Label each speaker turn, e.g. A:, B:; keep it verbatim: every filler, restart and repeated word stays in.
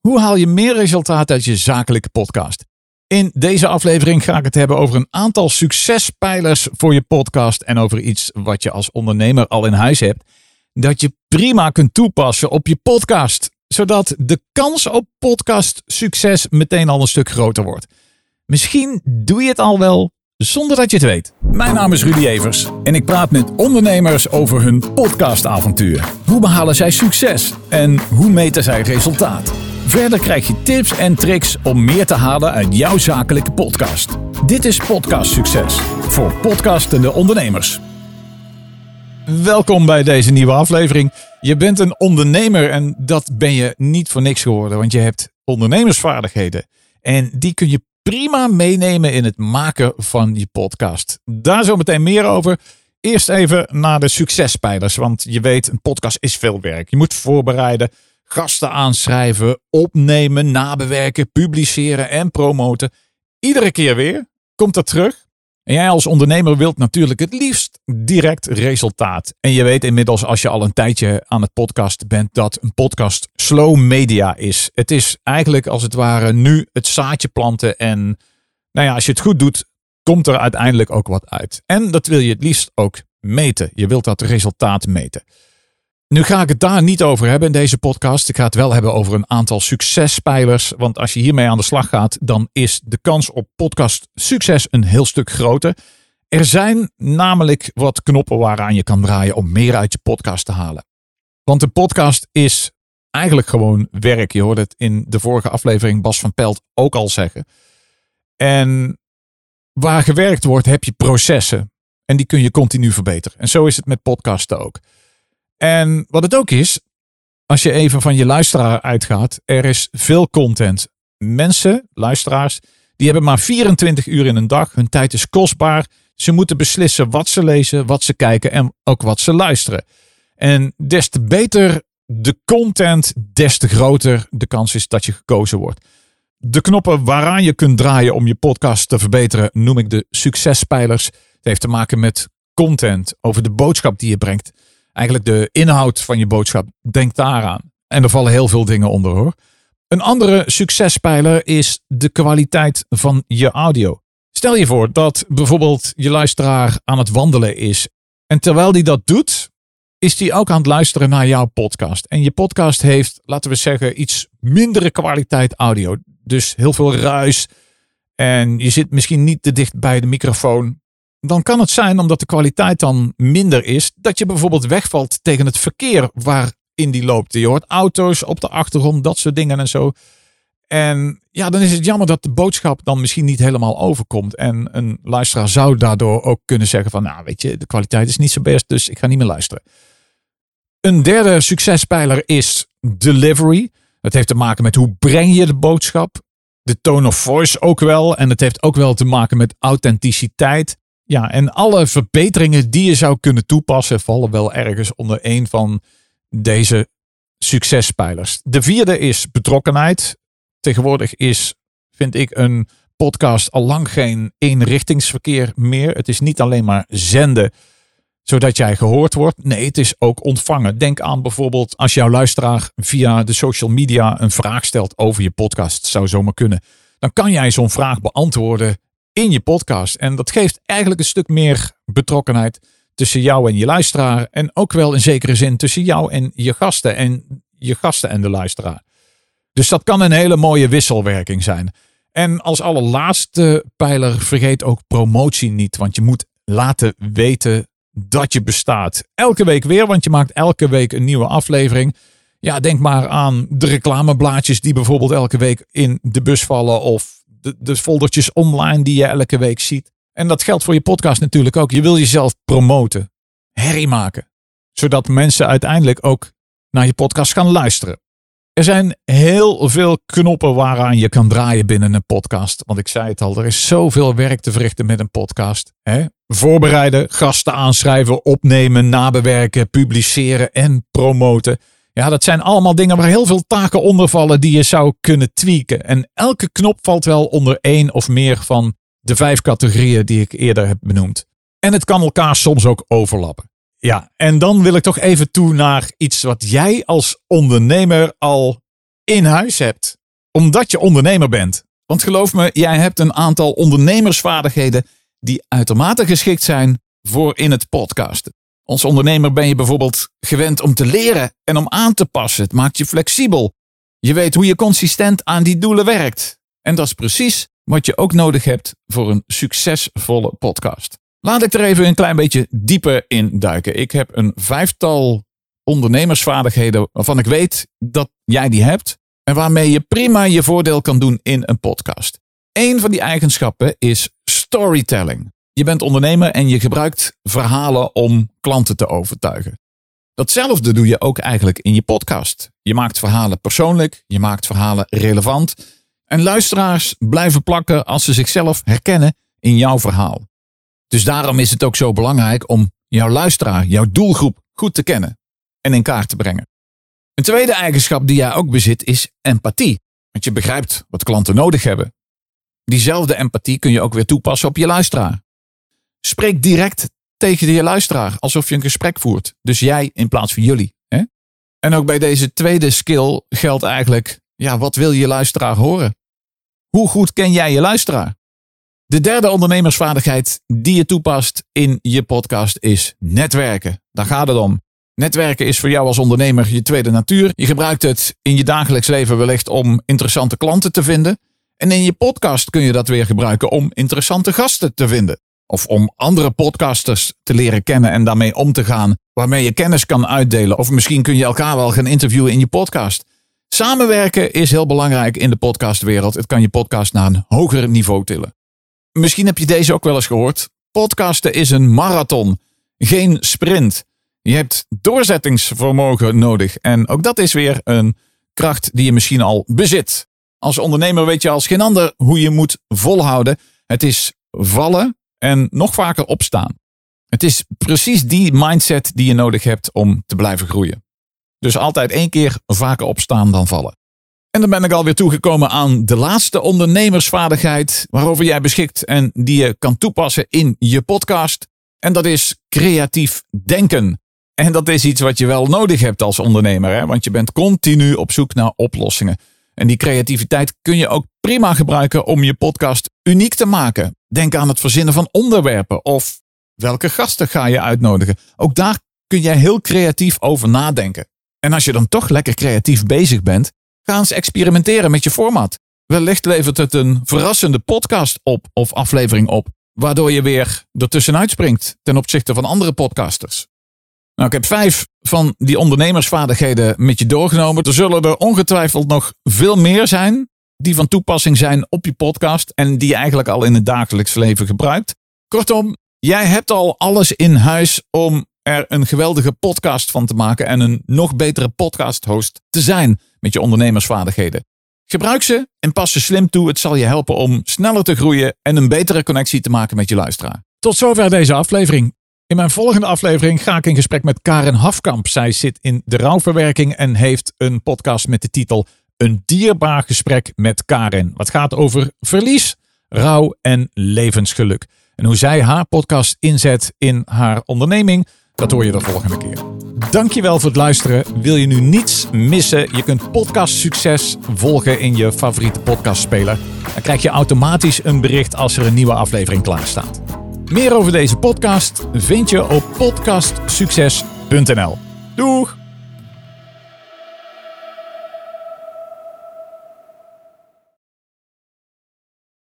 A: Hoe haal je meer resultaat uit je zakelijke podcast? In deze aflevering ga ik het hebben over een aantal succespijlers voor je podcast en over iets wat je als ondernemer al in huis hebt, dat je prima kunt toepassen op je podcast, zodat de kans op podcastsucces meteen al een stuk groter wordt. Misschien doe je het al wel zonder dat je het weet. Mijn naam is Rudy Evers en ik praat met ondernemers over hun podcastavontuur. Hoe behalen zij succes en hoe meten zij resultaat? Verder krijg je tips en tricks om meer te halen uit jouw zakelijke podcast. Dit is Podcast Succes voor podcastende ondernemers. Welkom bij deze nieuwe aflevering. Je bent een ondernemer en dat ben je niet voor niks geworden, want je hebt ondernemersvaardigheden. En die kun je prima meenemen in het maken van je podcast. Daar zo meteen meer over. Eerst even naar de succespijlers, want je weet, een podcast is veel werk. Je moet voorbereiden, gasten aanschrijven, opnemen, nabewerken, publiceren en promoten. Iedere keer weer komt dat terug. En jij als ondernemer wilt natuurlijk het liefst direct resultaat. En je weet inmiddels, als je al een tijdje aan het podcast bent, dat een podcast slow media is. Het is eigenlijk als het ware nu het zaadje planten. En nou ja, als je het goed doet, komt er uiteindelijk ook wat uit. En dat wil je het liefst ook meten. Je wilt dat resultaat meten. Nu ga ik het daar niet over hebben in deze podcast. Ik ga het wel hebben over een aantal succespijlers. Want als je hiermee aan de slag gaat, dan is de kans op podcastsucces een heel stuk groter. Er zijn namelijk wat knoppen waaraan je kan draaien om meer uit je podcast te halen. Want een podcast is eigenlijk gewoon werk. Je hoorde het in de vorige aflevering Bas van Pelt ook al zeggen. En waar gewerkt wordt, heb je processen. En die kun je continu verbeteren. En zo is het met podcasten ook. En wat het ook is, als je even van je luisteraar uitgaat, er is veel content. Mensen, luisteraars, die hebben maar vierentwintig uur in een dag. Hun tijd is kostbaar. Ze moeten beslissen wat ze lezen, wat ze kijken en ook wat ze luisteren. En des te beter de content, des te groter de kans is dat je gekozen wordt. De knoppen waaraan je kunt draaien om je podcast te verbeteren noem ik de succespijlers. Het heeft te maken met content, over de boodschap die je brengt. Eigenlijk de inhoud van je boodschap, denk daaraan. En er vallen heel veel dingen onder hoor. Een andere succespijler is de kwaliteit van je audio. Stel je voor dat bijvoorbeeld je luisteraar aan het wandelen is. En terwijl die dat doet, is die ook aan het luisteren naar jouw podcast. En je podcast heeft, laten we zeggen, iets mindere kwaliteit audio. Dus heel veel ruis. En je zit misschien niet te dicht bij de microfoon. Dan kan het zijn, omdat de kwaliteit dan minder is, dat je bijvoorbeeld wegvalt tegen het verkeer waarin die loopt. Je hoort auto's op de achtergrond, dat soort dingen en zo. En ja, dan is het jammer dat de boodschap dan misschien niet helemaal overkomt. En een luisteraar zou daardoor ook kunnen zeggen van, nou weet je, de kwaliteit is niet zo best, dus ik ga niet meer luisteren. Een derde succespijler is delivery. Het heeft te maken met hoe breng je de boodschap. De tone of voice ook wel. En het heeft ook wel te maken met authenticiteit. Ja, en alle verbeteringen die je zou kunnen toepassen vallen wel ergens onder een van deze succespijlers. De vierde is betrokkenheid. Tegenwoordig is, vind ik, een podcast al lang geen eenrichtingsverkeer meer. Het is niet alleen maar zenden zodat jij gehoord wordt. Nee, het is ook ontvangen. Denk aan bijvoorbeeld als jouw luisteraar via de social media een vraag stelt over je podcast. Zou zomaar kunnen. Dan kan jij zo'n vraag beantwoorden in je podcast. En dat geeft eigenlijk een stuk meer betrokkenheid tussen jou en je luisteraar. En ook wel in zekere zin tussen jou en je gasten. En je gasten en de luisteraar. Dus dat kan een hele mooie wisselwerking zijn. En als allerlaatste pijler, vergeet ook promotie niet. Want je moet laten weten dat je bestaat. Elke week weer, want je maakt elke week een nieuwe aflevering. Ja, denk maar aan de reclameblaadjes die bijvoorbeeld elke week in de bus vallen. Of de, de foldertjes online die je elke week ziet. En dat geldt voor je podcast natuurlijk ook. Je wil jezelf promoten. Herrie maken. Zodat mensen uiteindelijk ook naar je podcast gaan luisteren. Er zijn heel veel knoppen waaraan je kan draaien binnen een podcast. Want ik zei het al, er is zoveel werk te verrichten met een podcast. Hè? Voorbereiden, gasten aanschrijven, opnemen, nabewerken, publiceren en promoten. Ja, dat zijn allemaal dingen waar heel veel taken onder vallen die je zou kunnen tweaken. En elke knop valt wel onder één of meer van de vijf categorieën die ik eerder heb benoemd. En het kan elkaar soms ook overlappen. Ja, en dan wil ik toch even toe naar iets wat jij als ondernemer al in huis hebt. Omdat je ondernemer bent. Want geloof me, jij hebt een aantal ondernemersvaardigheden die uitermate geschikt zijn voor in het podcasten. Als ondernemer ben je bijvoorbeeld gewend om te leren en om aan te passen. Het maakt je flexibel. Je weet hoe je consistent aan die doelen werkt. En dat is precies wat je ook nodig hebt voor een succesvolle podcast. Laat ik er even een klein beetje dieper in duiken. Ik heb een vijftal ondernemersvaardigheden waarvan ik weet dat jij die hebt en waarmee je prima je voordeel kan doen in een podcast. Eén van die eigenschappen is storytelling. Je bent ondernemer en je gebruikt verhalen om klanten te overtuigen. Datzelfde doe je ook eigenlijk in je podcast. Je maakt verhalen persoonlijk, je maakt verhalen relevant en luisteraars blijven plakken als ze zichzelf herkennen in jouw verhaal. Dus daarom is het ook zo belangrijk om jouw luisteraar, jouw doelgroep goed te kennen en in kaart te brengen. Een tweede eigenschap die jij ook bezit is empathie. Want je begrijpt wat klanten nodig hebben. Diezelfde empathie kun je ook weer toepassen op je luisteraar. Spreek direct tegen je luisteraar alsof je een gesprek voert. Dus jij in plaats van jullie. Hè? En ook bij deze tweede skill geldt eigenlijk, ja, wat wil je luisteraar horen? Hoe goed ken jij je luisteraar? De derde ondernemersvaardigheid die je toepast in je podcast is netwerken. Daar gaat het om. Netwerken is voor jou als ondernemer je tweede natuur. Je gebruikt het in je dagelijks leven wellicht om interessante klanten te vinden. En in je podcast kun je dat weer gebruiken om interessante gasten te vinden. Of om andere podcasters te leren kennen en daarmee om te gaan. Waarmee je kennis kan uitdelen. Of misschien kun je elkaar wel gaan interviewen in je podcast. Samenwerken is heel belangrijk in de podcastwereld. Het kan je podcast naar een hoger niveau tillen. Misschien heb je deze ook wel eens gehoord. Podcasten is een marathon, geen sprint. Je hebt doorzettingsvermogen nodig. En ook dat is weer een kracht die je misschien al bezit. Als ondernemer weet je als geen ander hoe je moet volhouden. Het is vallen en nog vaker opstaan. Het is precies die mindset die je nodig hebt om te blijven groeien. Dus altijd één keer vaker opstaan dan vallen. En dan ben ik alweer toegekomen aan de laatste ondernemersvaardigheid waarover jij beschikt en die je kan toepassen in je podcast. En dat is creatief denken. En dat is iets wat je wel nodig hebt als ondernemer, hè? Want je bent continu op zoek naar oplossingen. En die creativiteit kun je ook prima gebruiken om je podcast uniek te maken. Denk aan het verzinnen van onderwerpen of welke gasten ga je uitnodigen. Ook daar kun je heel creatief over nadenken. En als je dan toch lekker creatief bezig bent, ga eens experimenteren met je format. Wellicht levert het een verrassende podcast op of aflevering op, waardoor je weer ertussenuit springt ten opzichte van andere podcasters. Nou, ik heb vijf van die ondernemersvaardigheden met je doorgenomen. Er zullen er ongetwijfeld nog veel meer zijn die van toepassing zijn op je podcast en die je eigenlijk al in het dagelijks leven gebruikt. Kortom, jij hebt al alles in huis om er een geweldige podcast van te maken en een nog betere podcasthost te zijn met je ondernemersvaardigheden. Gebruik ze en pas ze slim toe. Het zal je helpen om sneller te groeien en een betere connectie te maken met je luisteraar. Tot zover deze aflevering. In mijn volgende aflevering ga ik in gesprek met Karen Hafkamp. Zij zit in de rouwverwerking en heeft een podcast met de titel Een dierbaar gesprek met Karen. Wat gaat over verlies, rouw en levensgeluk. En hoe zij haar podcast inzet in haar onderneming, dat hoor je de volgende keer. Dankjewel voor het luisteren. Wil je nu niets missen? Je kunt Podcast Succes volgen in je favoriete podcastspeler. Dan krijg je automatisch een bericht als er een nieuwe aflevering klaar staat. Meer over deze podcast vind je op podcast succes punt n l. Doeg!